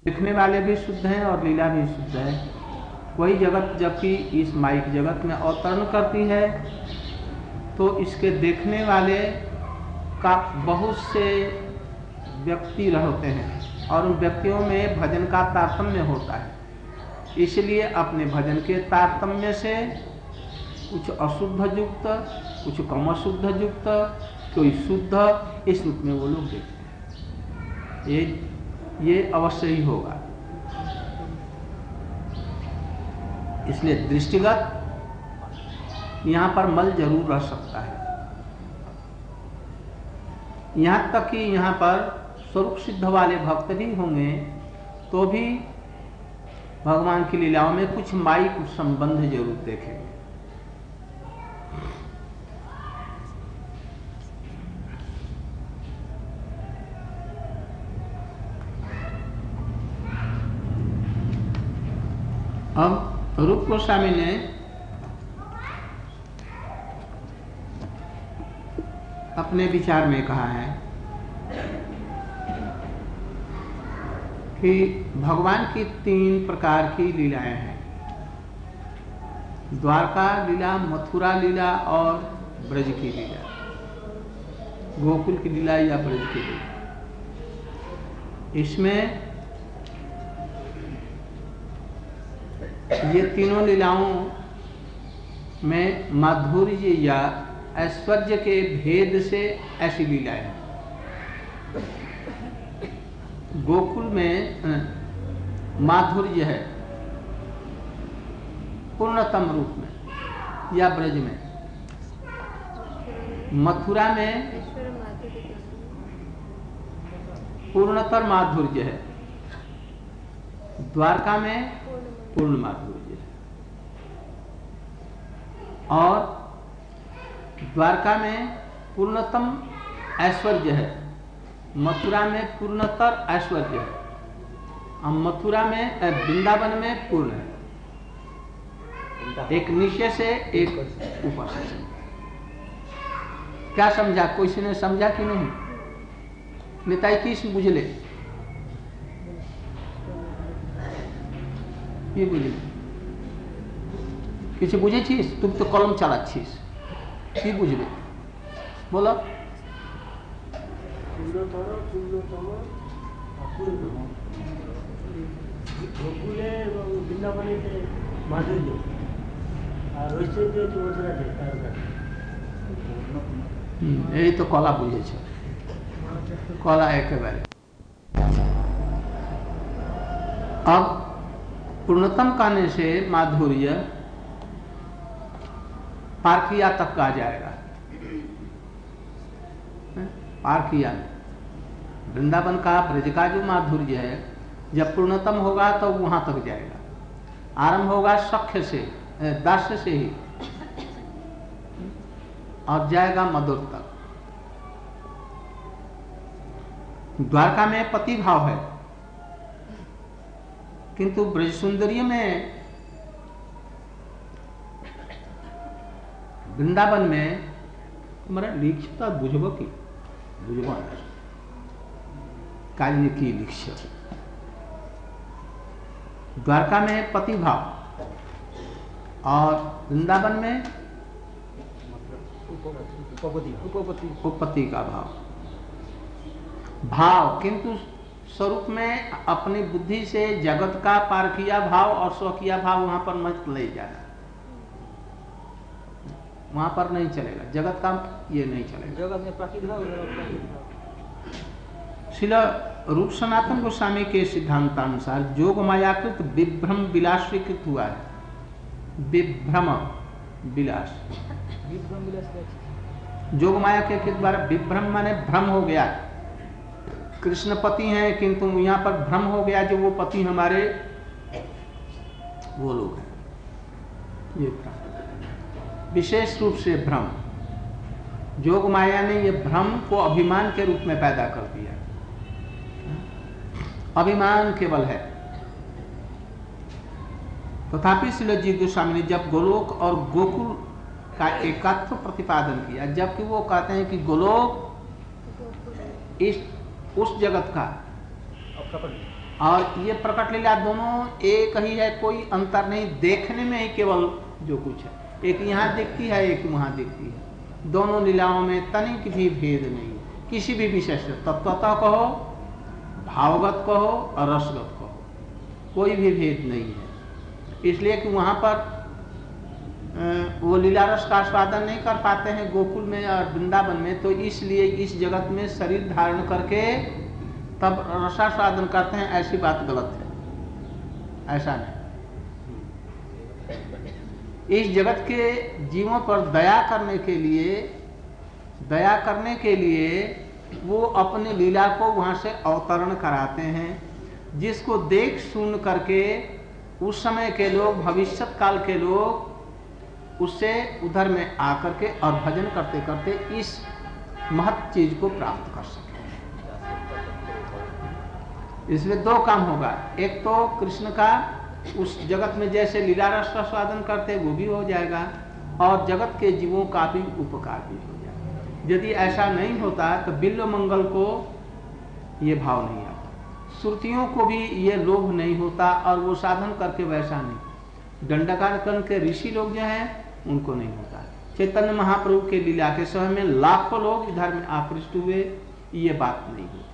दिखने वाले भी शुद्ध हैं और लीला भी शुद्ध है। वही जगत जबकि इस माइक जगत में अवतरण करती है तो इसके देखने वाले का बहुत से व्यक्ति रहते हैं और उन व्यक्तियों में भजन का तारतम्य होता है, इसलिए अपने भजन के तारतम्य से कुछ अशुद्ध युक्त, कुछ कम अशुद्ध युक्त, कोई शुद्ध, इस रूप में वो लोग देखते हैं। ये अवश्य ही होगा। इसलिए दृष्टिगत यहाँ पर मल जरूर रह सकता है। यहाँ तक कि यहाँ पर स्वरूप सिद्ध वाले भक्त भी होंगे तो भी भगवान की लीलाओं में कुछ माइक संबंध जरूर देखेंगे। अब रूप गोस्वामी ने अपने विचार में कहा है कि भगवान की 3 प्रकार की लीलाएं हैं, द्वारका लीला, मथुरा लीला और ब्रज की लीला, गोकुल की लीला या ब्रज की लीला। इसमें ये तीनों लीलाओं में माधुर्य या ऐश्वर्य के भेद से ऐसी लीलाएं हैं। गोकुल में माधुर्य है पूर्णतम रूप में या ब्रज में, मथुरा में पूर्णतर माधुर्य है, द्वारका में पूर्ण माधुर्य है और द्वारका में पूर्णतम ऐश्वर्य है, मथुरा में पूर्णतर ऐश्वर्य है और मथुरा में वृंदावन में पूर्ण है। एक नीचे से एक ऊपर से। क्या समझा? कोई ने समझा कि नहीं? नेताई किस बुझले? ये बुझले किसी बुझे छीस? तुम तो कलम चला छीस कि बुझले बोलो। यही तो कला बुझे कला एक बारे। अब पूर्णतम कहने से माधुर्य पारकिया तक का जाएगा। पारकिया में वृंदावन का ब्रज का जो माधुर्य है जब पूर्णतम होगा तो वहां तक जाएगा। आरंभ होगा सख्य से, दास्य से ही और जाएगा मधुर तक। द्वारका में पति भाव है किंतु ब्रज सुंदरी में, वृंदावन में तुम्हारा लिखता बुझब की बुझब कार्य की लिख। द्वारका में पति भाव और वृंदावन में उपपति का भाव किंतु स्वरूप में अपनी बुद्धि से जगत का पारकिया भाव और स्वकीय भाव वहां पर मत ले जाना, वहां पर नहीं चलेगा। जगत का ये नहीं चलेगा। जगत में प्राकृतिक भाव। शिला रूप सनातन गोस्वामी के सिद्धांतानुसार जोग मायाकृत विभ्रम विलास स्वीकृत हुआ है। विभ्रम विलास, जोग माया के द्वारा विभ्रम माने भ्रम हो गया। कृष्ण पति हैं किंतु यहाँ पर भ्रम हो गया जो वो पति हमारे वो लोग हैं। ये विशेष रूप से भ्रम, जोग माया ने ये भ्रम को अभिमान के रूप में पैदा कर दिया। अभिमान केवल है। तथापि श्रील जी गोस्वामी ने जब गोलोक और गोकुल का एकत्र प्रतिपादन किया, जबकि वो कहते हैं कि गोलोक इस उस जगत का और ये प्रकट लीला दोनों एक ही है, कोई अंतर नहीं, देखने में ही केवल जो कुछ है, एक यहाँ दिखती है एक वहाँ दिखती है। दोनों लीलाओं में तनिक भी भेद नहीं, किसी भी विषय से, तत्वतः कहो, भावगत कहो और रसगत कहो, कोई भी भेद नहीं है। इसलिए कि वहाँ पर वो लीला रस का आस्वादन नहीं कर पाते हैं गोकुल में और वृंदावन में, तो इसलिए इस जगत में शरीर धारण करके तब रसास्वादन करते हैं, ऐसी बात गलत है, ऐसा नहीं। इस जगत के जीवों पर दया करने के लिए वो अपने लीला को वहाँ से अवतरण कराते हैं, जिसको देख सुन करके उस समय के लोग, भविष्यत काल के लोग उससे उधर में आकर के और भजन करते करते इस महत् चीज को प्राप्त कर सके। इसमें दो काम होगा, एक तो कृष्ण का उस जगत में जैसे लीला रस का स्वादन करते वो भी हो जाएगा, और जगत के जीवों का भी उपकार भी हो जाएगा। यदि ऐसा नहीं होता तो बिल्व मंगल को ये भाव नहीं आता, श्रुतियों को भी ये लोभ नहीं होता, और वो साधन करके वैसा नहीं। दंडकारकन के ऋषि लोग जो हैं उनको नहीं होता। चैतन्य महाप्रभु के लीला के समय में लाखों लोग इधर में आकृष्ट हुए, ये बात नहीं होती।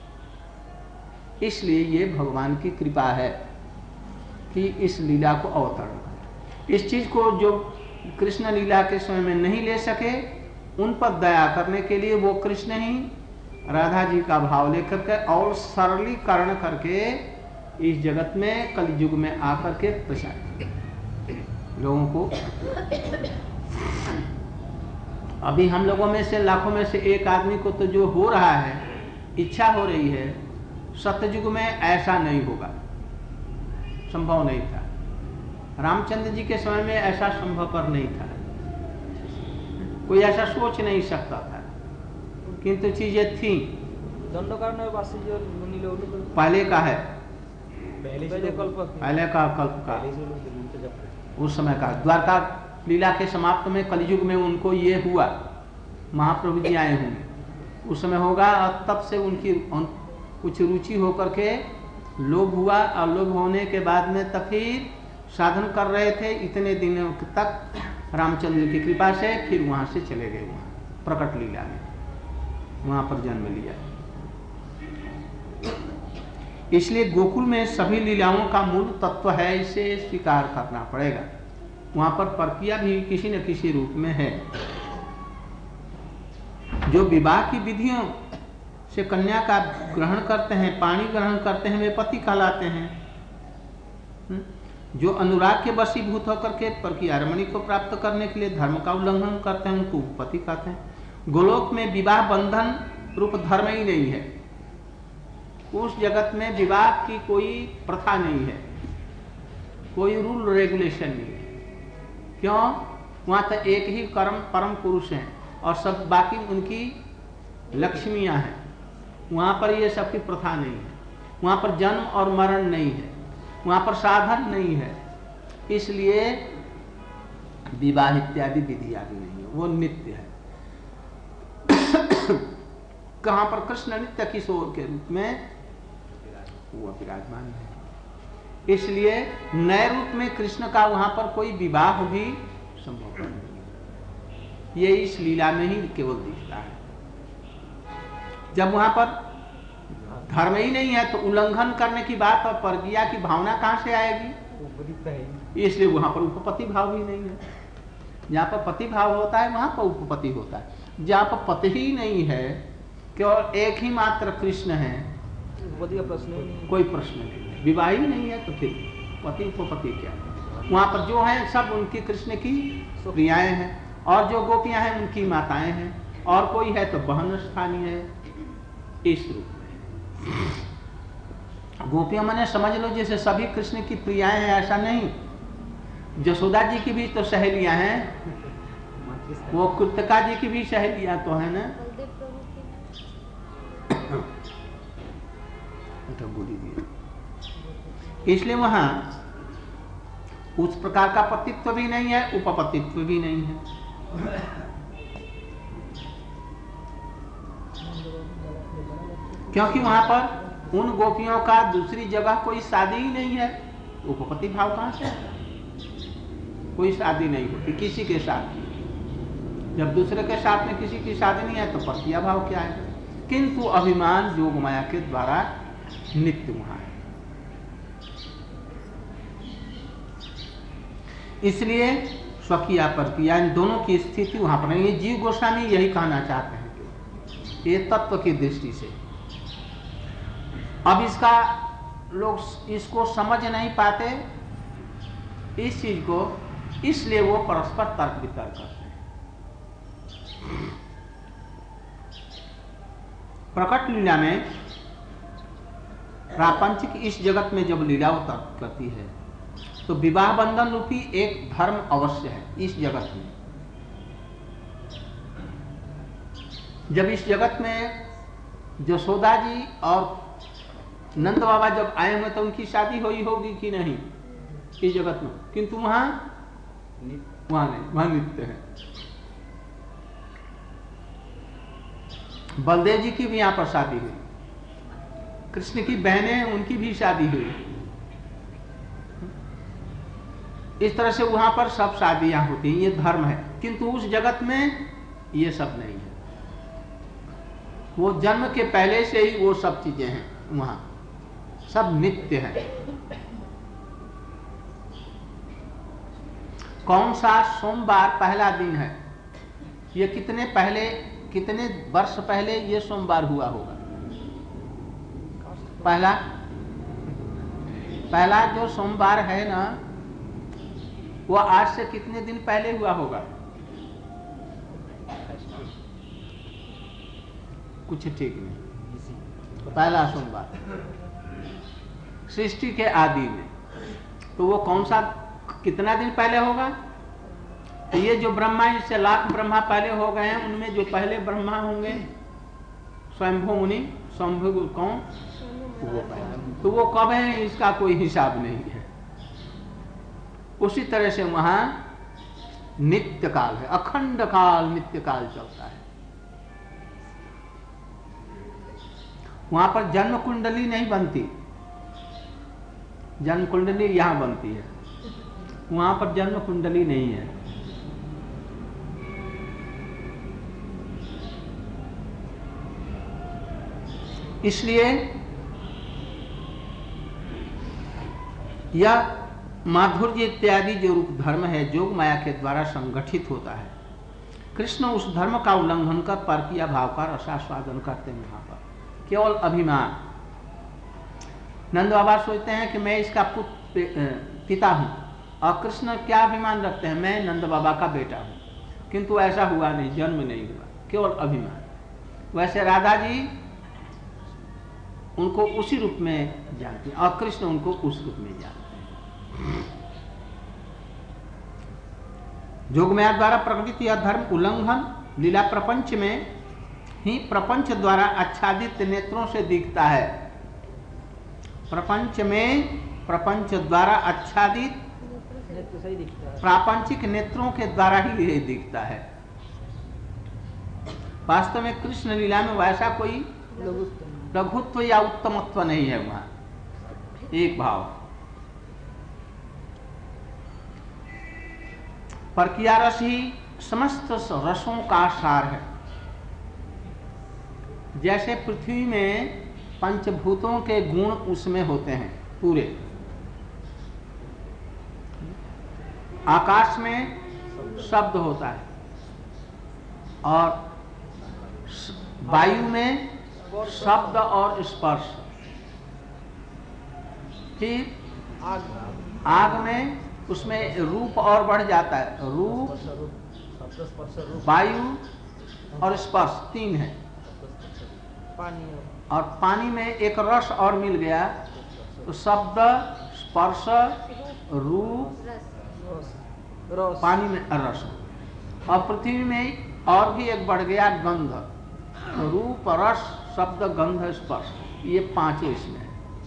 इसलिए ये भगवान की कृपा है कि इस लीला को अवतरण करें। इस चीज को जो कृष्ण लीला के समय में नहीं ले सके, उन पर दया करने के लिए वो कृष्ण ही राधा जी का भाव लेकर के और सरलीकरण करके इस जगत में कलयुग में आकर के प्रचार लोगों को। अभी हम लोगों में से लाखों में से एक आदमी को तो जो हो रहा है, इच्छा हो रही है, सत्ययुग में ऐसा नहीं होगा, संभव नहीं था। रामचंद्र जी के समय में ऐसा संभवपर नहीं था, कोई ऐसा सोच नहीं सकता था, किंतु चीजें थी। पहले का है, पहले का कल्प का, उस समय का द्वारका लीला के समाप्त में कलयुग में उनको ये हुआ, महाप्रभु जी आए होंगे उस समय होगा, और तब से उनकी कुछ रुचि होकर के लोभ हुआ, और लोभ होने के बाद में तब फिर साधन कर रहे थे इतने दिनों तक रामचंद्र की कृपा से, फिर वहाँ से चले गए वहाँ प्रकट लीला में, वहाँ पर जन्म लिया। इसलिए गोकुल में सभी लीलाओं का मूल तत्व है, इसे स्वीकार करना पड़ेगा। वहाँ पर प्रक्रिया भी किसी न किसी रूप में है। जो विवाह की विधियों से कन्या का ग्रहण करते हैं, पाणी ग्रहण करते हैं, वे पति कहलाते हैं। जो अनुराग के वशीभूत होकर के प्रक्रिया रमणी को प्राप्त करने के लिए धर्म का उल्लंघन करते हैं, उनको उपपति कहते हैं। गोलोक में विवाह बंधन रूप धर्म ही नहीं है, उस जगत में विवाह की कोई प्रथा नहीं है, कोई रूल रेगुलेशन नहीं है। क्यों? वहां तो एक ही परम पुरुष हैं और सब बाकी उनकी लक्ष्मियां हैं। वहां पर ये सब की प्रथा नहीं है, वहां पर जन्म और मरण नहीं है, वहां पर साधन नहीं है, इसलिए विवाह इत्यादि विधियां भी नहीं है, वो नित्य है। कहां पर कृष्ण नित्य किशोर के रूप में वो विराजमान है, इसलिए नए रूप में कृष्ण का वहां पर कोई विवाह भी संभव नहीं है। ये इस लीला में ही केवल दिखता है। जब वहां पर धर्म ही नहीं है तो उल्लंघन करने की बात और परगिया की भावना कहां से आएगी? इसलिए वहां पर उपपति भाव भी नहीं है। जहां पर पति भाव होता है वहां पर उपपति होता है। जहां पर पति ही नहीं है, केवल एक ही मात्र कृष्ण है, कोई प्रश्न नहीं है। विवाह ही नहीं है तो फिर पति उपपति क्या है? वहां पर जो है सब उनकी कृष्ण की प्रियाएं हैं, और जो गोपियां हैं उनकी माताएं हैं, और कोई है तो बहन स्थानीय है। इस रूप में गोपियां माने समझ लो जैसे सभी कृष्ण की प्रियाएं हैं, ऐसा नहीं। जसोदा जी की भी तो सहेलियां हैं, वो कृतिका जी की भी सहेलियां तो है ना। इसलिए वहां उस प्रकार का पतित्व भी नहीं है, उपपतित्व भी नहीं है। क्योंकि वहां पर उन गोपियों का दूसरी जगह कोई शादी ही नहीं है, उपपत्ति भाव कहां से? कोई शादी नहीं होती किसी के साथ। जब दूसरे के साथ में किसी की शादी नहीं है तो परकिया भाव क्या है? किंतु अभिमान जोग माया के द्वारा नित्य वहां है। इसलिए स्वकीय परकिया इन दोनों की स्थिति वहां पर नहीं। जीव गोस्वामी यही कहना चाहते हैं कि ये तत्व की दृष्टि से। अब इसका लोग इसको समझ नहीं पाते इस चीज को, इसलिए वो परस्पर तर्क वितर्क करते हैं। प्रकट लीला में प्रापंचिक इस जगत में जब लीला तर्क करती है तो विवाह बंधन रूपी एक धर्म अवश्य है इस जगत में। जब इस जगत में यशोदा जी और नंद बाबा जब आए हुए तो उनकी शादी हुई होगी कि नहीं इस जगत में, किंतु वहां नहीं, वहां नित्य है। बलदेव जी की भी यहाँ पर शादी हुई, कृष्ण की बहनें उनकी भी शादी हुई। इस तरह से वहां पर सब शादियां होती हैं, ये धर्म है। किंतु उस जगत में ये सब नहीं है। वो जन्म के पहले से ही वो सब चीजें हैं, वहां सब नित्य है। कौन सा सोमवार पहला दिन है, ये कितने वर्ष पहले ये सोमवार हुआ होगा? पहला जो सोमवार है ना, वो आज से कितने दिन पहले हुआ होगा? कुछ ठीक नहीं। पहला सोमवार सृष्टि के आदि में, तो वो कौन सा कितना दिन पहले होगा? तो ये जो ब्रह्मा, इससे लाख ब्रह्मा पहले हो गए हैं, उनमें जो पहले ब्रह्मा होंगे स्वयंभू मुनि, स्वयंभू कौन? वो पहले। तो वो कब है इसका कोई हिसाब नहीं है। उसी तरह से वहां नित्य काल है, अखंड काल नित्य काल चलता है। वहां पर जन्म कुंडली नहीं बनती, जन्म कुंडली यहां बनती है, वहां पर जन्म कुंडली नहीं है। इसलिए यह माधुर्य इत्यादि जो रूप धर्म है जोग माया के द्वारा संगठित होता है। कृष्ण उस धर्म का उल्लंघन कर परकीय भाव का रसास्वादन करते हैं। वहां पर केवल अभिमान। नंद बाबा सोचते हैं कि मैं इसका पिता हूं, और कृष्ण क्या अभिमान रखते हैं? मैं नंद बाबा का बेटा हूं। किंतु ऐसा हुआ नहीं, जन्म नहीं हुआ, केवल अभिमान। वैसे राधा जी उनको उसी रूप में जानते हैं और कृष्ण उनको उस रूप में जानते हैं। जोगमाया द्वारा प्रकटित यह धर्म उल्लंघन लीला प्रपंच में ही प्रपंच द्वारा आच्छादित नेत्रों से दिखता है। प्रपंच में प्रपंच द्वारा आच्छादित प्रापंचिक नेत्रों के द्वारा ही यह दिखता है। वास्तव में कृष्ण लीला में वैसा कोई लघुत्व या उत्तमत्व नहीं है। वहां एक भाव परकिया रस ही समस्त रसों का सार है। जैसे पृथ्वी में पंचभूतों के गुण उसमें होते हैं पूरे, आकाश में शब्द होता है और वायु में शब्द और स्पर्श, फिर आग में उसमें रूप और बढ़ जाता है, रूप, वायु और स्पर्श तीन है, और पानी में एक रस और मिल गया तो शब्द, स्पर्श, रूप, पानी में रस, और पृथ्वी में और भी एक बढ़ गया गंध, रूप, रस, शब्द, गंध, स्पर्श, ये पांचों इसमें है।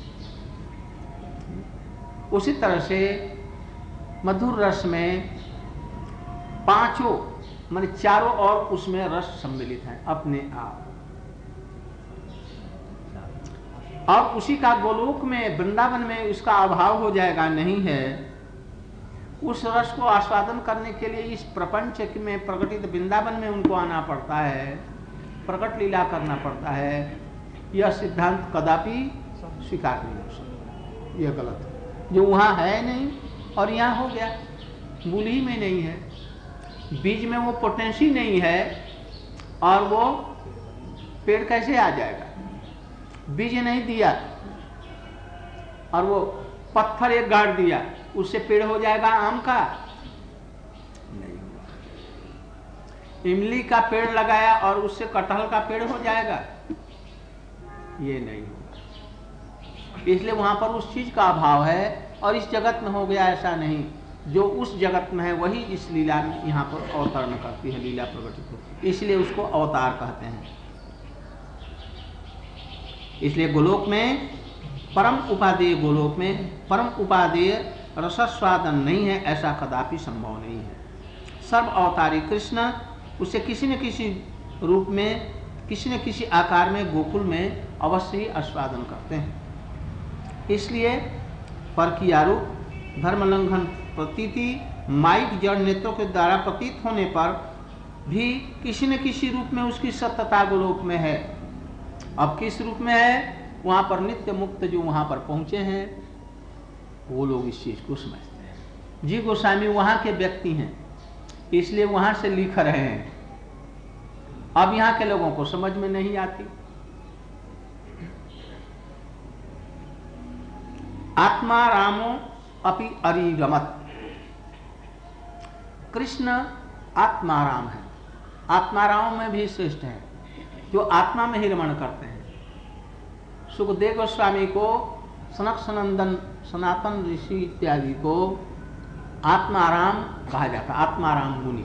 उसी तरह से मधुर रस में पांचों माने चारों और उसमें रस सम्मिलित हैं अपने आप। और उसी का गोलोक में वृंदावन में उसका अभाव हो जाएगा, नहीं है। उस रस को आस्वादन करने के लिए इस प्रपंच में प्रकटित वृंदावन में उनको आना पड़ता है, प्रकट लीला करना पड़ता है। यह सिद्धांत कदापि स्वीकार नहीं हो सकता, यह गलत है। जो वहाँ है नहीं और यहाँ हो गया, मूल ही में नहीं है, बीज में वो पोटेंसी नहीं है, और वो पेड़ कैसे आ जाएगा? बीज नहीं दिया और वो पत्थर एक गाड़ दिया, उससे पेड़ हो जाएगा आम का? नहीं होगा। इमली का पेड़ लगाया और उससे कटहल का पेड़ हो जाएगा? ये नहीं होगा। इसलिए वहां पर उस चीज का अभाव है, और इस जगत में हो गया ऐसा नहीं। जो उस जगत में है वही इस लीला में यहाँ पर अवतरण करती है, लीला प्रकटित होती है, इसलिए उसको अवतार कहते हैं। इसलिए गोलोक में परम उपादेय, गोलोक में परम उपादेय रसस्वादन नहीं है, ऐसा कदापि संभव नहीं है। सर्व अवतारी कृष्ण उसे किसी न किसी रूप में, किसी न किसी आकार में गोकुल में अवश्य ही आस्वादन करते हैं। इसलिए पर की आरूप धर्मलंघन प्रतीति माइक जड़ नेत्रों के द्वारा प्रतीत होने पर भी किसी न किसी रूप में उसकी सत्यता गोलोक में है। अब किस रूप में है? वहां पर नित्य मुक्त जो वहां पर पहुंचे हैं वो लोग इस चीज को समझते हैं। जी गोस्वामी वहां के व्यक्ति हैं, इसलिए वहां से लिख रहे हैं। अब यहाँ के लोगों को समझ में नहीं आती। आत्मा रामो अपि अरिरमत, कृष्ण आत्माराम है, आत्माराम में भी श्रेष्ठ है, जो आत्मा में ही रमण करते हैं। सुखदेव गोस्वामी को, सनक सनंदन सनातन ऋषि इत्यादि को आत्माराम कहा जाता, आत्माराम मुनि।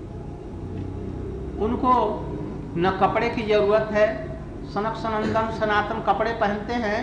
उनको न कपड़े की जरूरत है, सनक सनंदन सनातन कपड़े पहनते हैं।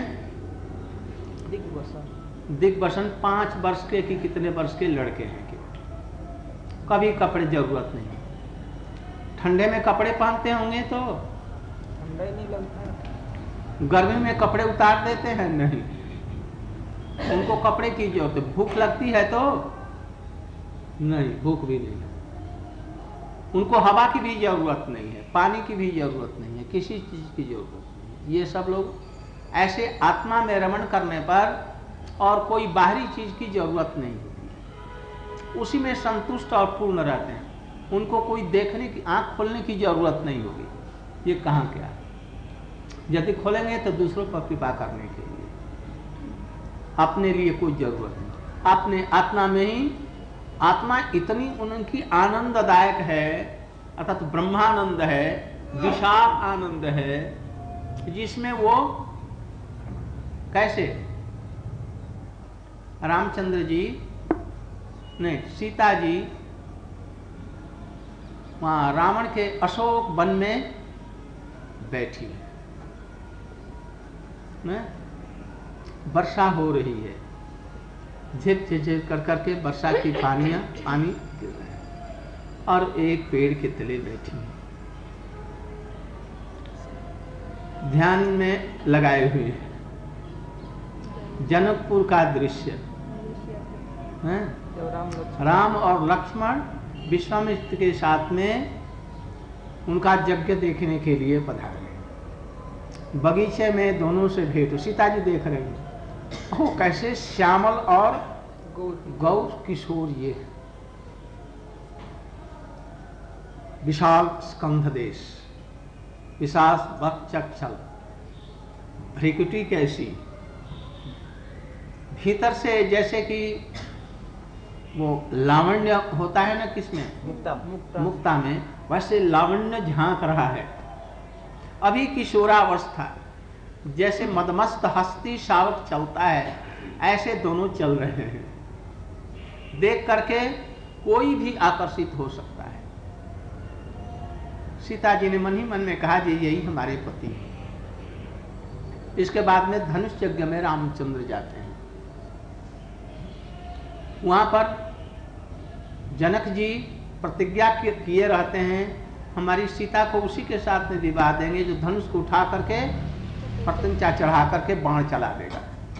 दिग्वसन 5 वर्ष के कि कितने वर्ष के लड़के हैं कि कभी कपड़े जरूरत नहीं। ठंडे में कपड़े पहनते होंगे तो ठंडा ही नहीं लगता। गर्मी में कपड़े उतार देते हैं? नहीं, उनको कपड़े की जरूरत है। भूख लगती है तो नहीं, भूख भी नहीं। उनको हवा की भी जरूरत नहीं है, पानी की भी जरूरत नहीं है, किसी चीज की जरूरत नहीं है। ये सब लोग ऐसे आत्मा में रमण करने पर और कोई बाहरी चीज की जरूरत नहीं होती है, उसी में संतुष्ट और पूर्ण रहते हैं। उनको कोई देखने की, आंख खोलने की जरूरत नहीं होगी। ये कहाँ क्या है? यदि खोलेंगे तो दूसरों पर कृपा करने के लिए, अपने लिए कोई जरूरत नहीं। अपने आत्मा में ही, आत्मा इतनी उनकी आनंददायक है, अर्थात तो ब्रह्मानंद है, विशाल आनंद है, जिसमें वो कैसे रामचंद्र जी नहीं, सीता जी वहां रावण के अशोक वन में बैठी है, वर्षा हो रही है, झिप झिप कर करके वर्षा की पानी गिर रहे हैं, और एक पेड़ के तले बैठी है, ध्यान में लगाए हुए हैं। जनकपुर का दृश्य है, राम और लक्ष्मण विश्वामित्र के साथ में उनका यज्ञ देखने के लिए पधारे। बगीचे में दोनों से भेंट, सीता जी देख रही हैं, ओ कैसे श्यामल और गौर किशोर ये है। विशाल स्कंध देश, विशाल वक्षचल, भ्रिकुटी कैसी, भीतर से जैसे कि वो लावण्य होता है ना, किसमें? मुक्ता में, वैसे लावण्य झांक रहा है। अभी किशोरावस्था, जैसे मदमस्त हस्ती शावक चलता है, ऐसे दोनों चल रहे हैं। देख करके कोई भी आकर्षित हो सकता है। सीता जी ने मन ही मन में कहा जी यही हमारे पति हैं। इसके बाद में धनुष यज्ञ में रामचंद्र जाते हैं। वहां पर जनक जी प्रतिज्ञा किए रहते हैं, हमारी सीता को उसी के साथ में विवाह देंगे जो धनुष को उठा करके प्रत्यंचा चढ़ा करके बाण चला देगा।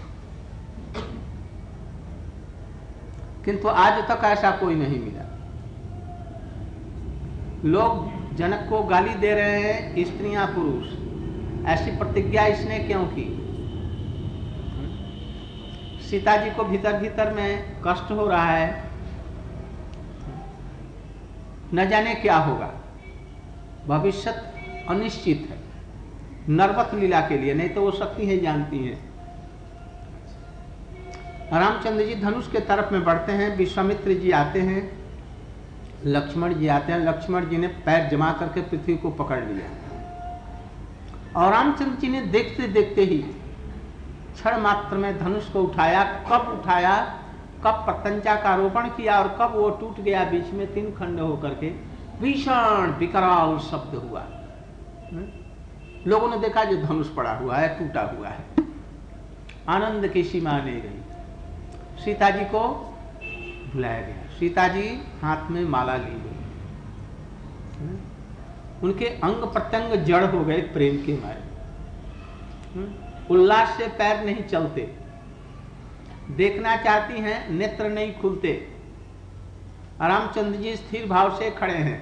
किंतु आज तक ऐसा कोई नहीं मिला। लोग जनक को गाली दे रहे हैं, स्त्रियां पुरुष, ऐसी प्रतिज्ञा इसने क्यों की? सीता जी को भीतर भीतर में कष्ट हो रहा है, न जाने क्या होगा, भविष्य अनिश्चित है। नरवत लीला के लिए, नहीं तो वो शक्ति है जानती है। रामचंद्र जी धनुष के तरफ में बढ़ते हैं, विश्वामित्र जी आते हैं, लक्ष्मण जी आते हैं। लक्ष्मण जी ने पैर जमा करके पृथ्वी को पकड़ लिया और रामचंद्र जी ने देखते देखते ही क्षण मात्र में धनुष को उठाया। कब उठाया, कब प्रत्यंचा का आरोपण किया और कब वो टूट गया, बीच में 3 खंड होकर के भीषण विकराल शब्द हुआ। लोगों ने देखा जो धनुष पड़ा हुआ है, टूटा हुआ है। आनंद की सीमा नहीं रही। सीता जी को बुलाया गया। सीता जी हाथ में माला ली गई। उनके अंग प्रत्यंग जड़ हो गए प्रेम के मारे। उल्लास से पैर नहीं चलते, देखना चाहती हैं, नेत्र नहीं खुलते। रामचंद्र जी स्थिर भाव से खड़े हैं।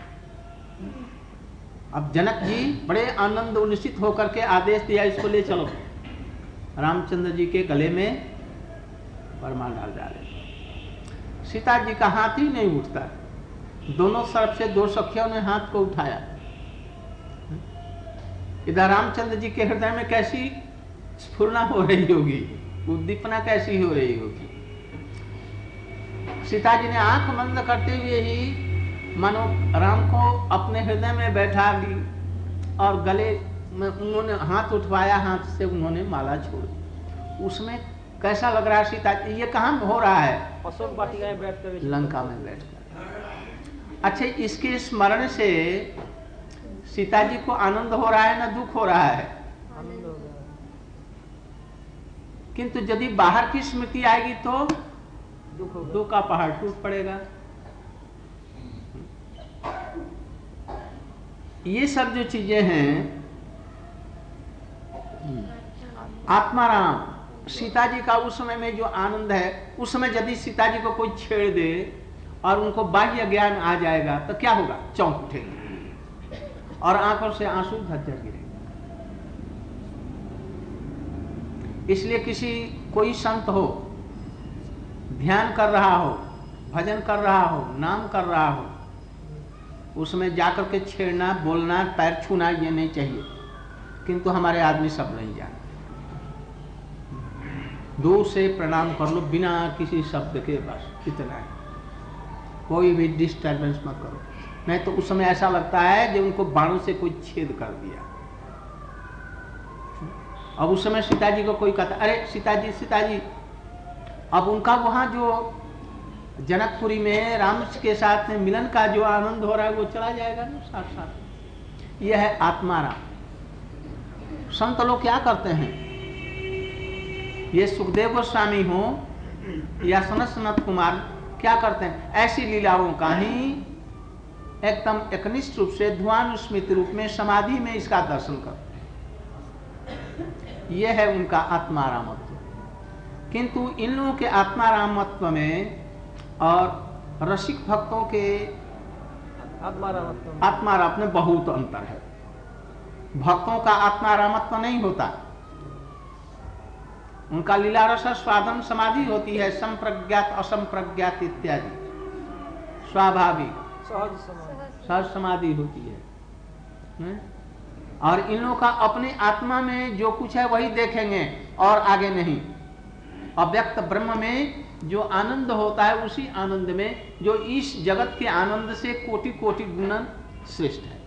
अब जनक जी बड़े आनंद उल्लसित होकर के आदेश दिया, इसको ले चलो। रामचंद्र जी के गले में परमार डाल डाले। सीता जी का हाथ ही नहीं उठता। दोनों तरफ से 2 सखियों ने हाथ को उठाया। इधर रामचंद्र जी के हृदय में कैसी स्फुरना हो रही होगी, उद्दीपना कैसी हो रही होगी। सीता जी ने आंख बंद करते हुए ही मानो राम को अपने हृदय में बैठा ली और गले में उन्होंने हाथ उठवाया, हाथ से उन्होंने माला छोड़ दी। उसमें कैसा लग रहा है सीता जी? ये कहाँ हो रहा है? अशोक वाटिका में बैठकर, लंका में बैठकर। अच्छा, इसके स्मरण से सीता जी को आनंद हो रहा है ना दुख हो रहा है? आनंद हो गया। किंतु यदि बाहर की स्मृति आएगी तो दुख का पहाड़ टूट पड़ेगा। ये सब जो चीजें हैं, आत्माराम सीता जी का उस समय में जो आनंद है, उस समय यदि सीता जी को कोई छेड़ दे और उनको बाह्य ज्ञान आ जाएगा तो क्या होगा? चौंक उठेंगे और आंखों से आंसू झरझर गिरेंगे। इसलिए किसी कोई संत हो, ध्यान कर रहा हो, भजन कर रहा हो, नाम कर रहा हो, उसमें जाकर के छेड़ना, बोलना, पैर छूना ये नहीं चाहिए। किंतु हमारे आदमी सब नहीं जानते। दूर से प्रणाम कर लो बिना किसी शब्द के, बस इतना है। कोई भी डिस्टर्बेंस मत करो, नहीं तो उस समय ऐसा लगता है कि उनको बाणों से कोई छेद कर दिया। अब उस समय सीता जी को कोई कहता, अरे सीता जी, सीता जी। अब उनका वहां जो जनकपुरी में राम के साथ में मिलन का जो आनंद हो रहा है वो चला जाएगा ना साथ साथ। यह है आत्माराम। संत लोग क्या करते हैं, ये सुखदेव गोस्वामी हो या सनत सनत कुमार क्या करते हैं, ऐसी लीलाओं का ही एकदम एकनिष्ठ रूप से ध्यानुस्मृति रूप में समाधि में इसका दर्शन करते। यह है उनका आत्मारामत्व। किंतु इन लोगों के आत्मारामत्व में और रसिक भक्तों के आत्मारामत्व में बहुत अंतर है। भक्तों का आत्मारामत्व नहीं होता, उनका लीला रस स्वादन समाधि होती है, संप्रज्ञात असंप्रज्ञात इत्यादि, स्वाभाविक सहज समाधि होती है। और इन लोगों का अपने आत्मा में जो कुछ है वही देखेंगे और आगे नहीं। अव्यक्त ब्रह्म में जो आनंद होता है उसी आनंद में, जो इस जगत के आनंद से कोटि कोटि गुना श्रेष्ठ है,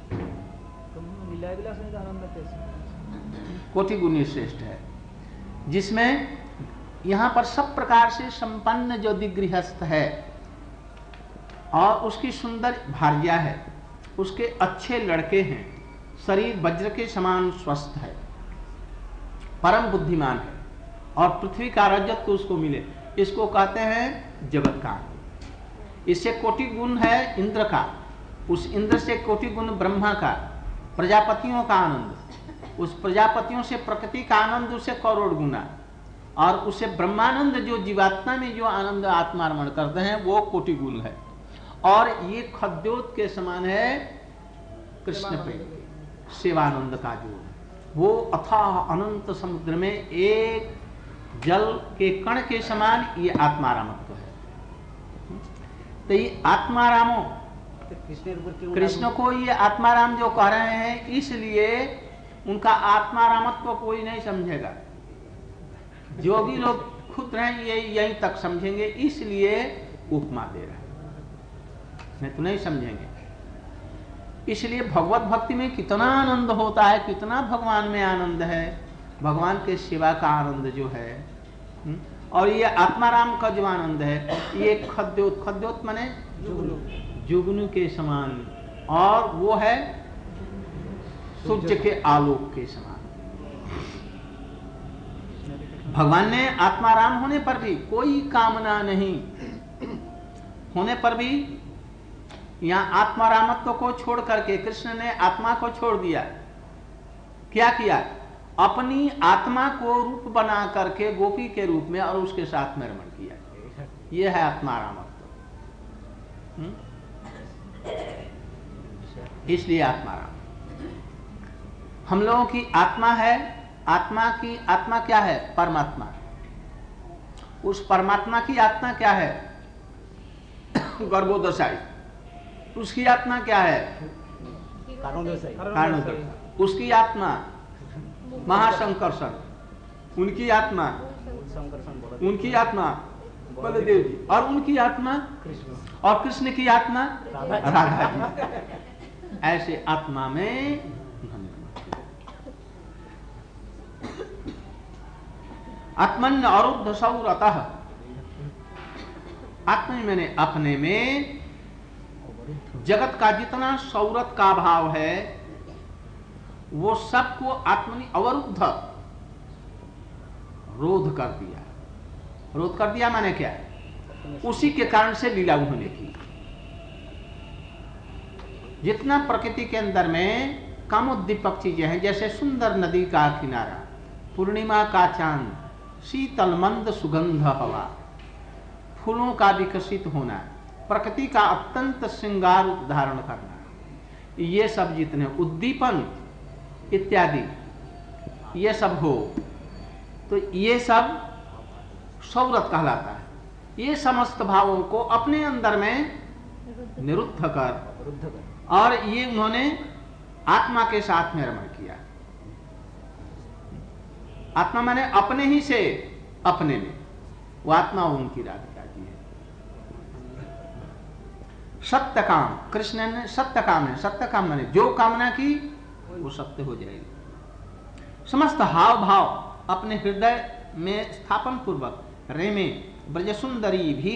कोटि गुनी श्रेष्ठ है, जिसमें यहाँ पर सब प्रकार से संपन्न जो दिगृहस्थ है और उसकी सुंदर भार्या है, उसके अच्छे लड़के हैं, शरीर वज्र के समान स्वस्थ है, परम बुद्धिमान है और पृथ्वी का रजत उसको मिले, इसको कहते हैं जगत का। इससे कोटि गुण है इंद्र का, उस इंद्र से कोटि गुण ब्रह्मा का, प्रजापतियों का आनंद, उस प्रजापतियों से प्रकृति का आनंद उसे करोड़ गुना, और उसे ब्रह्मानंद जो जीवात्मा में जो आनंद आत्मारमण करते हैं वो कोटि गुण है। और ये खद्योत के समान है कृष्ण प्रेम के, शिवानंद का जो वो अथाह अनंत समुद्र में एक जल के कण के समान ये आत्मारामत्व है। तो ये आत्मारामो कृष्ण को ये आत्माराम जो कह रहे हैं, इसलिए उनका आत्मारामत्व कोई नहीं समझेगा। जो भी लोग खुद रहे ये यहीं तक समझेंगे, इसलिए उपमा दे रहे हैं, नहीं तो नहीं समझेंगे। इसलिए भगवत भक्ति में कितना आनंद होता है, कितना भगवान में आनंद है, भगवान के सेवा का आनंद जो है। और ये आत्माराम का जो आनंद है, ये खद्योत, खद्योत माने जुगनू के समान, और वो है सूर्य के आलोक के समान। भगवान ने आत्माराम होने पर भी कोई कामना नहीं होने पर भी यहाँ आत्मारामत्व को छोड़ करके कृष्ण ने आत्मा को छोड़ दिया। क्या किया? अपनी आत्मा को रूप बना करके गोपी के रूप में और उसके साथ में रमण किया। यह है आत्मारामत्व। इसलिए आत्माराम हम लोगों की आत्मा है। आत्मा क्या है? परमात्मा। उस परमात्मा की आत्मा क्या है? गर्भोदशाई। उसकी आत्मा क्या है? कारणोदशाई। उसकी आत्मा महासंकर्षण। उनकी आत्मा बलदेव जी, और उनकी आत्मा और कृष्ण की आत्मा राधा जी। ऐसे आत्मा में आत्मन अरुद्ध सौरतः, आत्मा मैंने अपने में जगत का जितना सौरत का भाव है वो सबको आत्मनि अवरुद्ध रोध कर दिया। रोध कर दिया माने क्या? उसी के कारण से लीला उन्होंने की। जितना प्रकृति के अंदर में कामोद्दीपक चीजें हैं, जैसे सुंदर नदी का किनारा, पूर्णिमा का चांद, शीतल मंद सुगंध हवा, फूलों का विकसित होना, प्रकृति का अत्यंत श्रृंगार धारण करना, ये सब जितने उद्दीपन इत्यादि ये सब हो तो ये सब सौरत कहलाता है। ये समस्त भावों को अपने अंदर में निरुद्ध कर और ये उन्होंने आत्मा के साथ में रमण किया। आत्मा माने अपने ही से अपने में, वो आत्मा उनकी राधिका जी है। सत्य काम, कृष्ण ने सत्य काम है। सत्य काम माने जो कामना की वो सत्य हो जाएगी। समस्त हाव भाव अपने हृदय में स्थापन पूर्वक रेमे ब्रजसुंदरी भी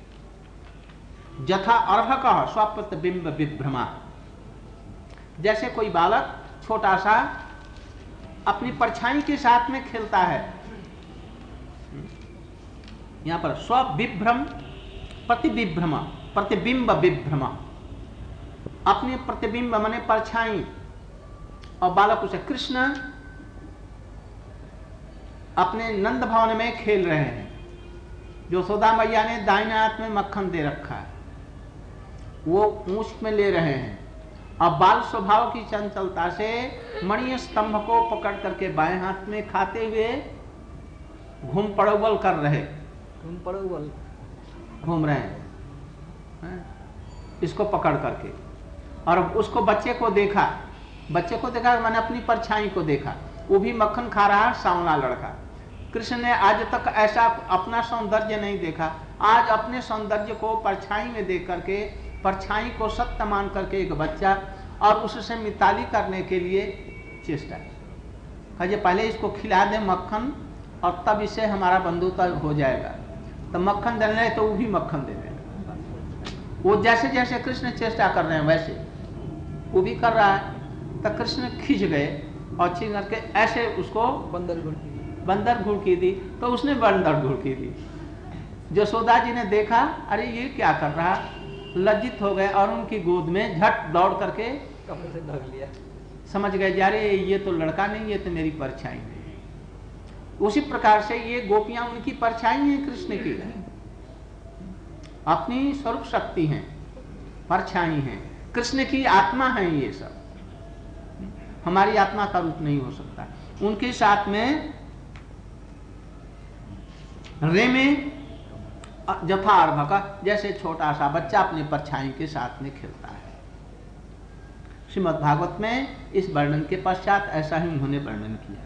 जथा अर्भक स्वपत बिंब विभ्रमा। जैसे कोई बालक छोटा सा अपनी परछाई के साथ में खेलता है, यहां पर स्वविभ्रम प्रतिविभ्रम, प्रतिबिंब विभ्रम, अपने प्रतिबिंब माने परछाई, और बालक उसे कृष्ण अपने नंद भवन में खेल रहे हैं। यशोदा मैया ने दाहिने हाथ में मक्खन दे रखा है, वो मूछ में ले रहे हैं, अब बाल स्वभाव की चंचलता से मणि स्तंभ को पकड़ करके बाएं हाथ में खाते हुए घूम पड़ोबल कर रहे, घूम रहे हैं इसको पकड़ करके। और उसको बच्चे को देखा मैंने अपनी परछाई को देखा, वो भी मक्खन खा रहा है, सांवला लड़का। कृष्ण ने आज तक ऐसा अपना सौंदर्य नहीं देखा, आज अपने सौंदर्य को परछाई में देख करके, परछाई को सत्य मान करके एक बच्चा और उससे मिताली करने के लिए चेष्टा की। पहले इसको खिला दे मक्खन और तब इसे हमारा बंधुता हो जाएगा। तो मक्खन देने तो वो भी मक्खन दे देगा। वो जैसे जैसे कृष्ण चेष्टा कर रहे हैं वैसे वो भी कर रहा है। तो कृष्ण खींच गए और छीन करके ऐसे उसको बंदर घुड़की दी, तो उसने बंदर घुड़की दी। यशोदा जी ने देखा, अरे ये क्या कर रहा, लज्जित हो गए और उनकी गोद में झट दौड़ करके समझ गए जा रहे ये तो लड़का नहीं, ये तो मेरी परछाई है। उसी प्रकार से ये गोपियां उनकी परछाई हैं कृष्ण की, अपनी स्वरूप शक्ति हैं, परछाई हैं, कृष्ण की आत्मा है। ये सब हमारी आत्मा का रूप नहीं हो सकता। उनके साथ में रेमे जथार्भक, जैसे छोटा सा बच्चा अपने परछाई के साथ में खेलता है। श्रीमद् भागवत में इस वर्णन के पश्चात ऐसा ही उन्होंने वर्णन किया।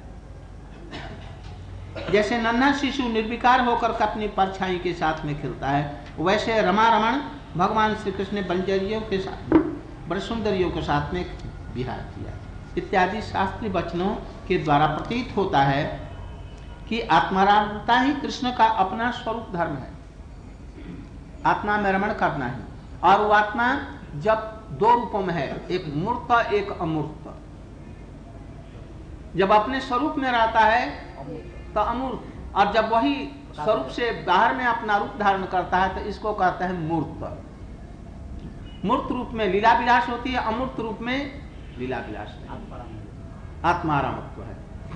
जैसे नन्हा शिशु निर्विकार होकर अपनी परछाई के साथ में खेलता है, वैसे रमा रमण भगवान श्री कृष्ण ने बंजरियों के साथ, बड़े सुंदरियों के साथ में विहार किया इत्यादि शास्त्रीय वचनों के द्वारा प्रतीत होता है कि आत्मारामता ही कृष्ण का अपना स्वरूप धर्म है। आत्मा में रमण करना ही, और वो आत्मा जब दो रूपों में है, एक मूर्त एक अमूर्त। जब अपने स्वरूप में रहता है तो अमूर्त, और जब वही स्वरूप से बाहर में अपना रूप धारण करता है तो इसको कहते हैं मूर्त। मूर्त रूप में लीला विलास होती है, अमूर्त रूप में लीला विलास आत्मारामत्व है।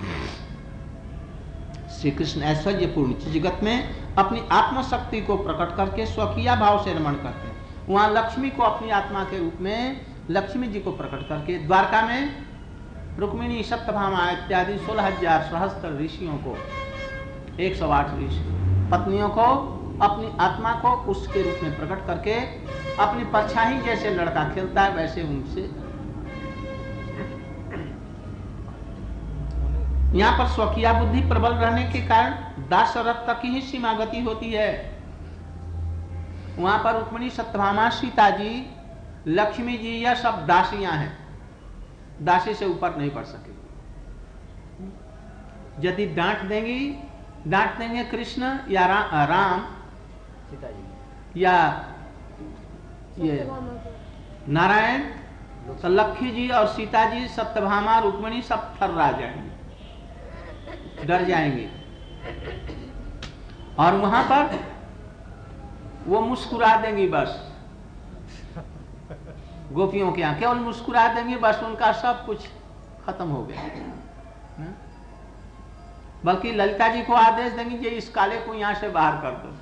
श्री कृष्ण ऐश्वर्यपूर्ण जगत में अपनी आत्मशक्ति को प्रकट करके स्वकीय भाव से रमण करते हैं। वहां लक्ष्मी को अपनी आत्मा के रूप में लक्ष्मी जी को प्रकट करके, द्वारका में रुक्मिणी सप्तभामा इत्यादि 16,000 सहस्त्र ऋषियों को, 108 ऋषि पत्नियों को अपनी आत्मा को उसके रूप में प्रकट करके अपनी परछाई जैसे लड़का खेलता है वैसे उनसे। यहाँ पर स्वकीय बुद्धि प्रबल रहने के कारण दासरथ तक ही सीमा गति होती है। वहां पर रुक्मिणी सत्यभामा सीता जी लक्ष्मी जी यह सब दासियां हैं, दासी से ऊपर नहीं बढ़ सकेगी। यदि डांट देंगे कृष्ण या राम सीता जी या ये नारायण, तो लक्ष्मी जी और सीता जी सत्यभामा रुक्मिणी सब थर्रा जाएंगे, डर जाएंगे। और वहां पर वो मुस्कुरा देंगी, बस गोपियों के यहाँ केवल मुस्कुरा देंगी, बस उनका सब कुछ खत्म हो गया। बल्कि ललिता जी को आदेश देंगी कि इस काले को यहाँ से बाहर कर दो।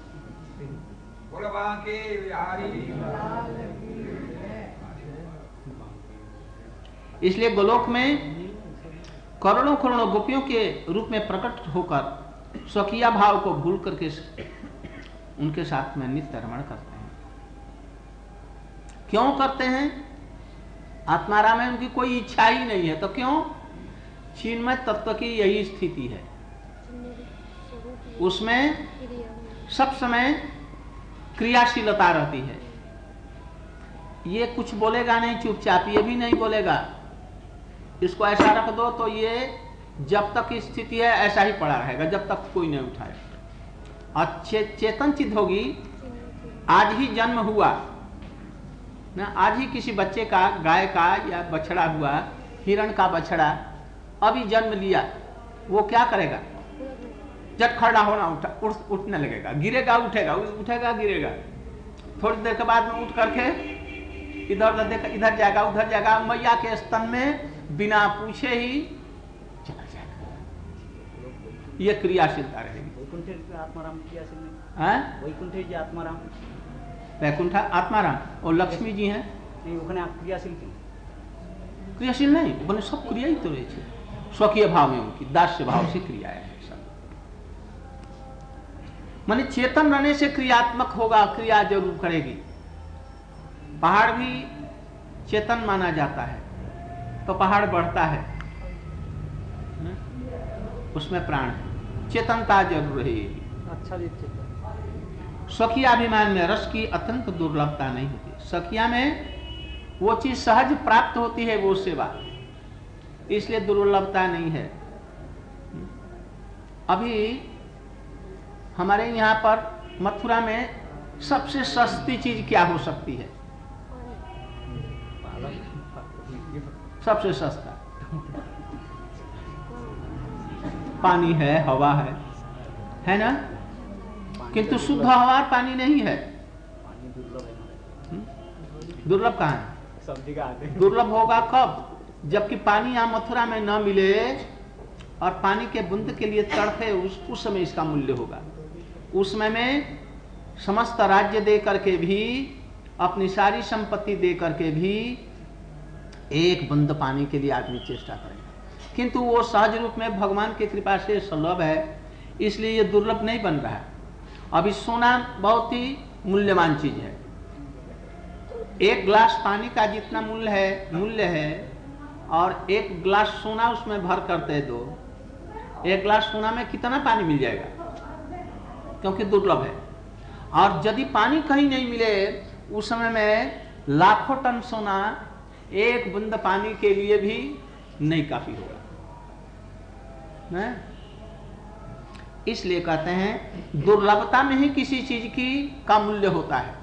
इसलिए गोलोक में करोड़ों करोड़ों गोपियों के रूप में प्रकट होकर स्वकीय भाव को भूल करके उनके साथ में नित्य रमण करते हैं। क्यों करते हैं? आत्माराम में उनकी कोई इच्छा ही नहीं है, तो क्यों? चिन्मय तत्व की यही स्थिति है, उसमें सब समय क्रियाशीलता रहती है। ये कुछ बोलेगा नहीं चुपचाप, ये भी नहीं बोलेगा, इसको ऐसा रख दो तो ये जब तक स्थिति है ऐसा ही पड़ा रहेगा, जब तक कोई नहीं उठाए। और चेतन चित्त होगी, आज ही जन्म हुआ ना, आज ही किसी बच्चे का, गाय का या बछड़ा हुआ, हिरण का बछड़ा अभी जन्म लिया, वो क्या करेगा? जब खड़ा होना उठने लगेगा, गिरेगा उठेगा, उठेगा गिरेगा, थोड़ी देर के बाद में उठ करके इधर जाएगा उधर जाएगा, मैया के स्तन में बिना पूछे ही चला जाएगा। ये क्रियाशीलता रहेगी। आत्माराम क्रियाशील नहीं, वैकुंठ जी आत्माराम, वैकुंठ आत्माराम और लक्ष्मी जी हैं नहीं, ओखाने क्रियाशील क्यों? क्रियाशील नहीं, बने सब क्रिया ही तो रहे छे, स्वकीय भाव में उनकी दास्य भाव से क्रिया है सब। माने चेतन रहने से क्रियात्मक होगा, क्रिया जरूर करेगी। पहाड़ भी चेतन माना जाता है तो पहाड़ बढ़ता है, उसमें प्राण है, चेतनता जरूर रहेगी। अच्छा जी, स्वकीय अभिमान में रस की अत्यंत दुर्लभता नहीं होती। स्वकीय में वो चीज सहज प्राप्त होती है, वो सेवा, इसलिए दुर्लभता नहीं है। अभी हमारे यहाँ पर मथुरा में सबसे सस्ती चीज क्या हो सकती है? सबसे सस्ता पानी है, हवा है ना? किंतु शुद्ध हवा पानी नहीं है। दुर्लभ कहाँ है? सब जगह आते हैं। दुर्लभ होगा कब? जबकि पानी यहाँ मथुरा में न मिले और पानी के बूंद के लिए तड़पे, उस समय इसका मूल्य होगा। उस समय में समस्त राज्य दे करके भी, अपनी सारी संपत्ति दे करके भी एक बूंद पानी के लिए आदमी चेष्टा करेगा, किंतु वो सहज रूप में भगवान की कृपा से सुलभ है, इसलिए ये दुर्लभ नहीं बन रहा है। अभी सोना बहुत ही मूल्यवान चीज है। एक गिलास पानी का जितना मूल्य है और एक गिलास सोना उसमें भर करते दो, एक गिलास सोना में कितना पानी मिल जाएगा, क्योंकि दुर्लभ है। और यदि पानी कहीं नहीं मिले उस समय में लाखों टन सोना एक बूंद पानी के लिए भी नहीं काफी होगा, इसलिए कहते हैं दुर्लभता में ही किसी चीज का मूल्य होता है।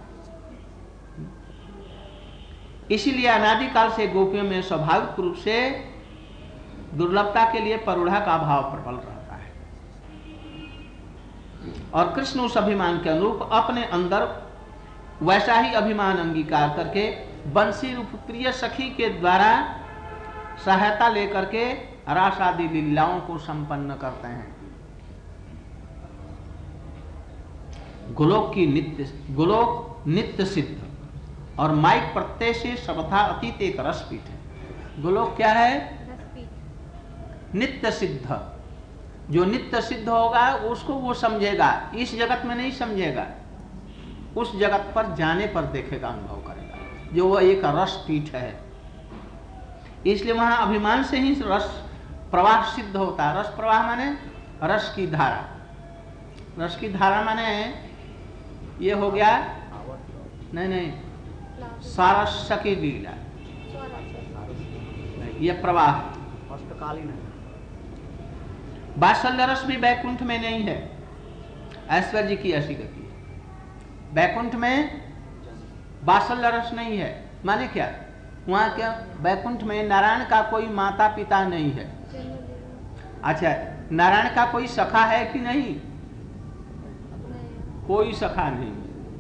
इसीलिए अनादिकाल से गोपियों में स्वाभाविक रूप से दुर्लभता के लिए परुढ़ा का भाव प्रबल रहता है, और कृष्ण उस अभिमान के अनुरूप अपने अंदर वैसा ही अभिमान अंगीकार करके बंसी रूप प्रिय सखी के द्वारा सहायता लेकर के रास आदि लीलाओं को संपन्न करते हैं। गोलोक नित्य सिद्ध और माइक प्रत्यय से सर्वथा अतीत एक रसपीठ है। गोलोक क्या है? नित्य सिद्ध। जो नित्य सिद्ध होगा उसको वो समझेगा, इस जगत में नहीं समझेगा, उस जगत पर जाने पर देखेगा, अनुभव करेगा, जो वह एक रसपीठ है। इसलिए वहां अभिमान से ही रस प्रवाह सिद्ध होता है। रस प्रवाह माने रस की धारा, रस की धारा माने ये हो गया, नहीं सारस्य की लीला, ये प्रवाह है। वात्सल्य रस भी बैकुंठ में नहीं है, ऐश्वर्य की ऐसी गति है। बैकुंठ में वात्सल्य रस नहीं है, माने क्या? वहां क्या बैकुंठ में नारायण का कोई माता पिता नहीं है। अच्छा, नारायण का कोई सखा है कि नहीं? कोई सखा नहीं।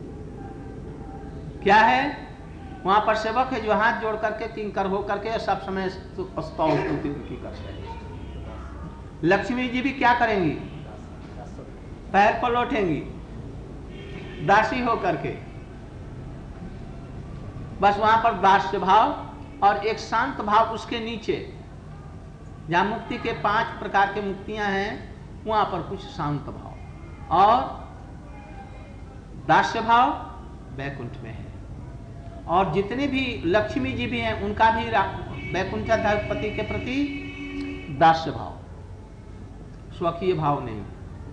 क्या है? वहां पर सेवक है जो हाथ जोड़ करके किंकर हो करके सब समय स्तुति उनकी करते हैं। लक्ष्मी जी भी क्या करेंगी? पैर पलटेंगी दासी हो करके। बस वहां पर दास्य भाव और एक शांत भाव उसके नीचे, जहां मुक्ति के 5 प्रकार के मुक्तियां हैं, वहां पर कुछ शांत भाव और दास्य भाव बैकुंठ में है। और जितने भी लक्ष्मी जी भी हैं उनका भी बैकुंठाधिपति के प्रति दास्य भाव, स्वकीय भाव नहीं।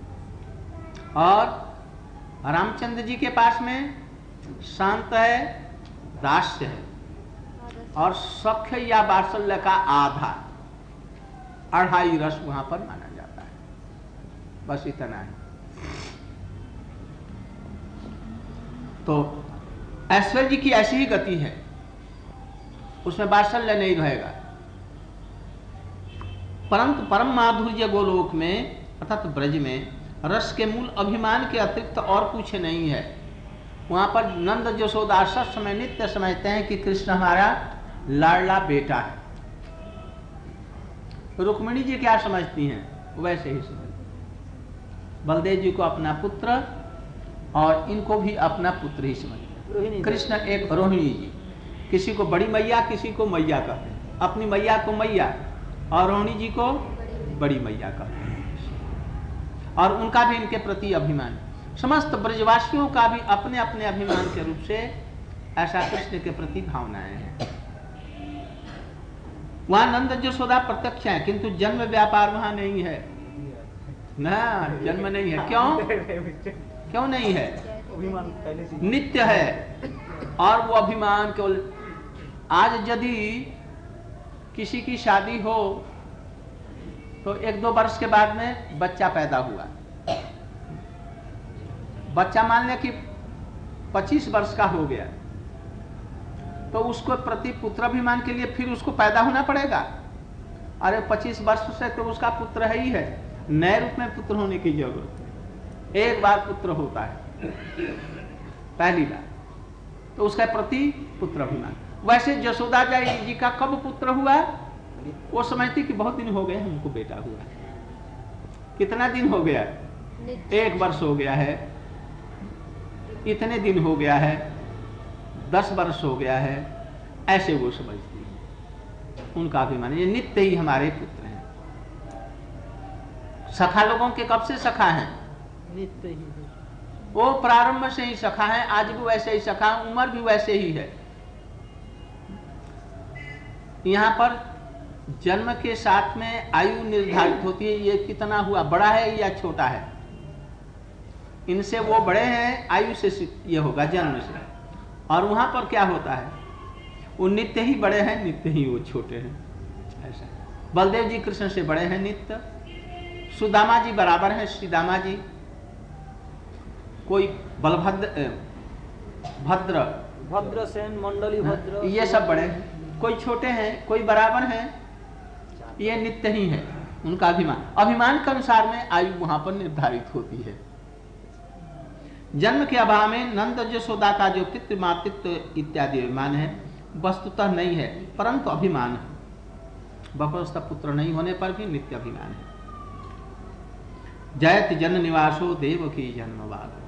और रामचंद्र जी के पास में शांत है, दास्य है, और सख्य या वात्सल्य का आधा 2.5 रस वहां पर माना जाता है। बस इतना है। तो ऐश्वर्य की ऐसी ही गति है, उसमें वात्सल्य नहीं रहेगा। परंतु परम माधुर्य गोलोक में अर्थात ब्रज में रस के मूल अभिमान के अतिरिक्त और कुछ नहीं है। वहां पर नंद यशोदा सब समय नित्य समझते हैं कि कृष्ण हमारा लाडला बेटा है। रुक्मिणी जी क्या समझती हैं? वैसे ही समझती, बलदेव जी को अपना पुत्र और इनको भी अपना पुत्र ही समझते हैं। कृष्ण एक रोहिणी जी, किसी को बड़ी मैया, किसी को मैया कहते हैं, अपनी मैया को मैया और रोहिणी जी को बड़ी मैया कहते हैं। और उनका भी इनके प्रति अभिमान, समस्त ब्रजवासियों का भी अपने अपने अभिमान के रूप से ऐसा कृष्ण के प्रति भावनाएं हैं। वहां नंद यशोदा प्रत्यक्ष है, किंतु जन्म व्यापार वहां नहीं है ना, जन्म नहीं है। क्यों नहीं है? नित्य है। और वो अभिमान केवल, आज यदि किसी की शादी हो तो 1-2 वर्ष के बाद में बच्चा पैदा हुआ, बच्चा मान लिया कि 25 वर्ष का हो गया, तो उसको प्रति पुत्राभिमान के लिए फिर उसको पैदा होना पड़ेगा। अरे 25 वर्ष से तो उसका पुत्र है ही है, नए रूप में पुत्र होने की जरूरत है। एक बार पुत्र होता है पहली बार, तो उसका प्रति पुत्राभिमान। वैसे यशोदा जी का कब पुत्र हुआ? वो समझती कि बहुत दिन हो गए हमको बेटा हुआ। कितना दिन हो गया? 1 वर्ष हो गया है, इतने दिन हो गया है, 10 वर्ष हो गया है, ऐसे वो समझती है। उनका अभिमान, ये नित्य ही हमारे पुत्र हैं। सखा लोगों के कब से सखा हैं? नित्य ही वो प्रारंभ से ही सखा है, आज भी वैसे ही सखा, उम्र भी वैसे ही है। यहाँ पर जन्म के साथ में आयु निर्धारित होती है, ये कितना हुआ, बड़ा है या छोटा है। इनसे वो बड़े हैं, आयु से ये होगा जन्म से। और वहां पर क्या होता है, वो नित्य ही बड़े हैं, नित्य ही वो छोटे हैं। ऐसा बलदेव जी कृष्ण से बड़े हैं नित्य, सुदामा जी बराबर हैं श्रीदामा जी, कोई बलभद्र भद्र भद्रसेन मंडली भद्र, ये सब बड़े हैं, कोई छोटे हैं, कोई बराबर हैं, ये नित्य ही है। उनका अभिमान के अनुसार में आयु वहां पर निर्धारित होती है। जन्म के अभाव में नंद यशोदा का जो पितृ मातृत्व इत्यादि अभिमान है वस्तुतः नहीं है, परंतु अभिमान है। बपस्ता पुत्र नहीं होने पर भी नित्य अभिमान है। जयति जन निवासो देवकी जन्मवाद,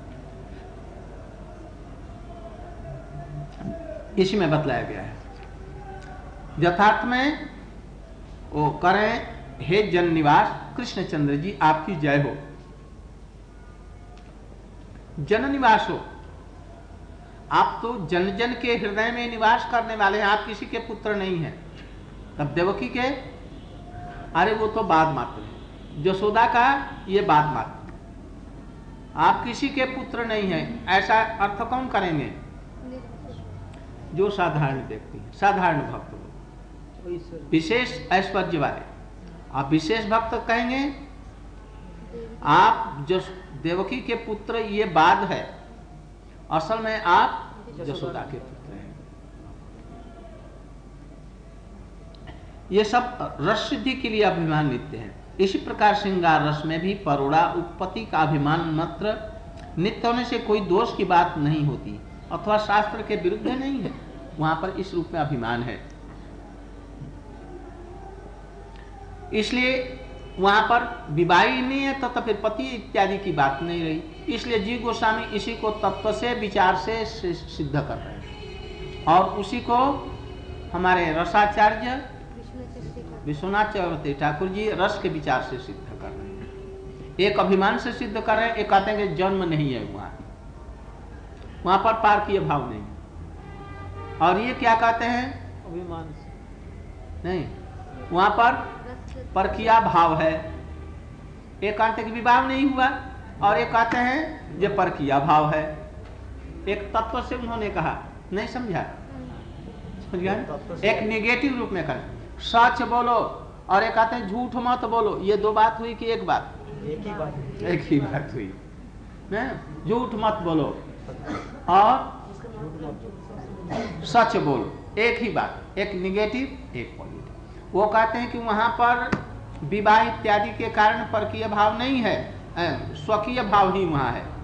इसी में बतलाया गया है। यथार्थ में वो करें, हे जन निवास कृष्णचंद्र जी आपकी जय हो। जन निवास हो, आप तो जन जन के हृदय में निवास करने वाले हैं, आप किसी के पुत्र नहीं हैं। तब देवकी के, अरे वो तो बाद मात्र है, यशोदा का ये बाद मात्र, आप किसी के पुत्र नहीं हैं। ऐसा अर्थ कौन करेंगे? जो साधारण व्यक्ति, साधारण भक्त लोग, विशेष ऐश्वर्य वाले। आप विशेष भक्त कहेंगे, आप जो देवकी के पुत्र ये बाद है, असल में आप यशोदा के पुत्र हैं। ये सब रस सिद्धि के लिए अभिमान नित्य है। इसी प्रकार श्रृंगार रस में भी परोड़ा उत्पत्ति का अभिमान मात्र नित्य होने से कोई दोष की बात नहीं होती, अथवा शास्त्र के विरुद्ध नहीं है। वहां पर इस रूप में अभिमान है, इसलिए वहां पर विवाह नहीं है, तो फिर पति इत्यादि की बात नहीं रही। इसलिए जी गोस्वामी इसी को तत्व से विचार से सिद्ध कर रहे हैं, और उसी को हमारे रसाचार्य विश्वनाथ चक्रवर्ती ठाकुर जी रस के विचार से सिद्ध कर रहे हैं। एक अभिमान से सिद्ध कर रहे हैं, एक कहते हैं कि जन्म नहीं है वहां पर पार किए भाव नहीं, और ये क्या कहते हैं, अभिमान से नहीं, वहां पर परकिया भाव है। एक कहते हैं कि विवाह नहीं हुआ, और एक कहते हैं ये परकिया भाव है। एक तत्व से उन्होंने कहा, नहीं समझा, समझा? एक नेगेटिव रूप में कहा सच बोलो, और एक कहते हैं झूठ मत बोलो। ये दो बात हुई कि एक बात? एक ही बात हुई। झूठ मत बोलो और सच बोलो, एक ही बात, एक निगेटिव एक पॉजिटिव। वो कहते हैं कि वहां पर विवाह इत्यादि के कारण परकीय भाव नहीं है, स्वकीय भाव ही वहां है।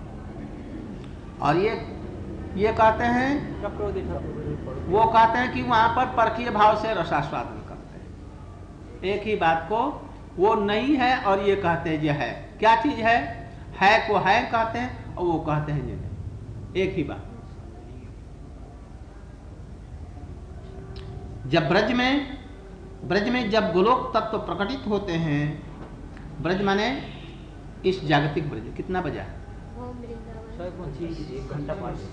और ये कहते हैं, वो कहते हैं कि वहां पर परकीय भाव से रसास्वादन करते हैं। एक ही बात को वो नहीं है, और ये कहते हैं ये है। क्या चीज है को है कहते हैं, और वो कहते हैं ये नहीं, एक ही बात। जब ब्रज में जब गोलोक तत्व प्रकटित होते हैं, ब्रज माने इस जागतिक ब्रज, कितना बजा? 1 घंटा 5।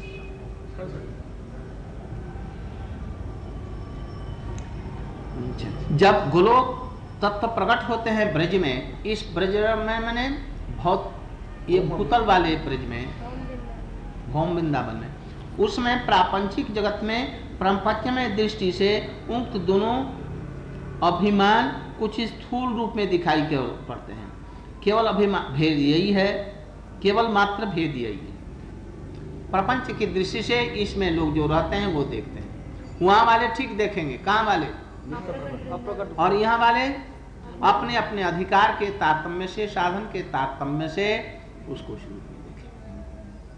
जब गोलोक तत्व प्रकट होते हैं ब्रज में, इस ब्रज में मैंने बहुत ये भूतल वाले ब्रज में, भौम वृंदावन में, उसमें प्रापंचिक जगत में परम्पच्यमय दृष्टि से उक्त दोनों अभिमान कुछ स्थूल रूप में दिखाई पड़ते हैं। केवल अभिमान भेद यही है, केवल मात्र भेद यही है। प्रपंच की दृष्टि से इसमें लोग जो रहते हैं वो देखते हैं। वहां वाले ठीक देखेंगे, कहाँ वाले? और यहाँ वाले अपने अपने अधिकार के तारतम्य से, साधन के तारतम्य से उसको शुरू में देखेंगे।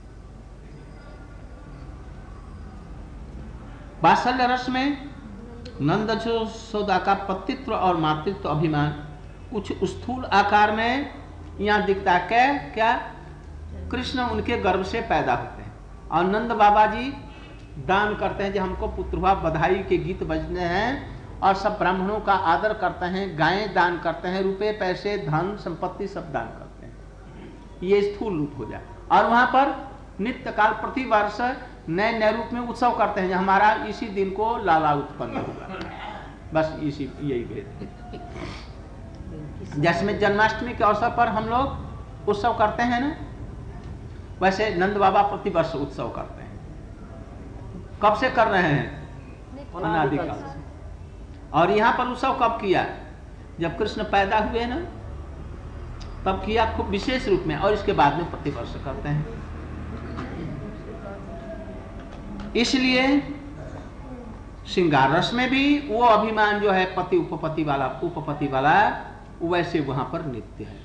वात्सल्य रस में नंद यशोदा का पतित्व और मातृत्व अभिमान कुछ स्थूल आकार में यहाँ दिखता है। क्या कृष्ण उनके गर्भ से पैदा होते हैं और नंद बाबा जी दान करते हैं, जो हमको पुत्र हुआ, बधाई के गीत बजने हैं और सब ब्राह्मणों का आदर करते हैं, गायें दान करते हैं, रुपए पैसे धन संपत्ति सब दान करते हैं। ये स्थूल रूप हो जाए। और वहां पर नित्य काल प्रति वर्ष नए नए रूप में उत्सव करते हैं, हमारा इसी दिन को लाला उत्पन्न होगा, बस इसी यही भेद है। जिसमें जन्माष्टमी के अवसर पर हम लोग उत्सव करते हैं ना, वैसे नंद बाबा प्रति वर्ष उत्सव करते हैं। कब से कर रहे हैं? अनादिकाल से। और यहाँ पर उत्सव कब किया? जब कृष्ण पैदा हुए ना, तब किया खूब विशेष रूप में, और इसके बाद में प्रतिवर्ष करते हैं। इसलिए श्रृंगार रस में भी वो अभिमान जो है पति उपपति वाला वैसे वहां पर नित्य है।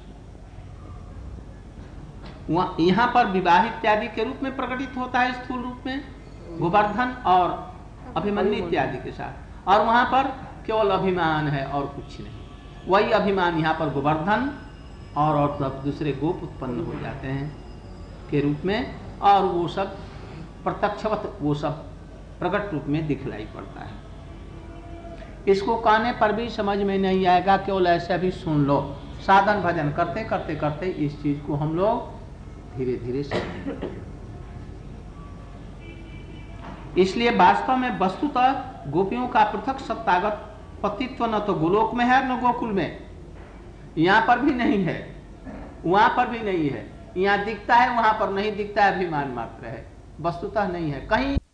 यहाँ पर विवाह इत्यादि के रूप में प्रकटित होता है, स्थूल रूप में गोवर्धन और अभिमन्यु इत्यादि के साथ, और वहां पर केवल अभिमान है और कुछ नहीं। वही अभिमान यहाँ पर गोवर्धन और दूसरे गोप उत्पन्न हो जाते हैं के रूप में, और वो सब प्रत्यक्षवत वो सब प्रकट रूप में दिखलाई पड़ता है। इसको कहने पर भी समझ में नहीं आएगा, केवल ऐसे भी सुन लो। साधन भजन करते करते करते इस चीज को हम लोग धीरे धीरे सीखेंगे। इसलिए वास्तव में वस्तुतः गोपियों का पृथक सत्तागत पतित्व न तो गोलोक में है न गोकुल में, यहाँ पर भी नहीं है, वहां पर भी नहीं है। यहाँ दिखता है, वहां पर नहीं दिखता है, अभिमान मात्र है, वस्तुतः नहीं है कहीं।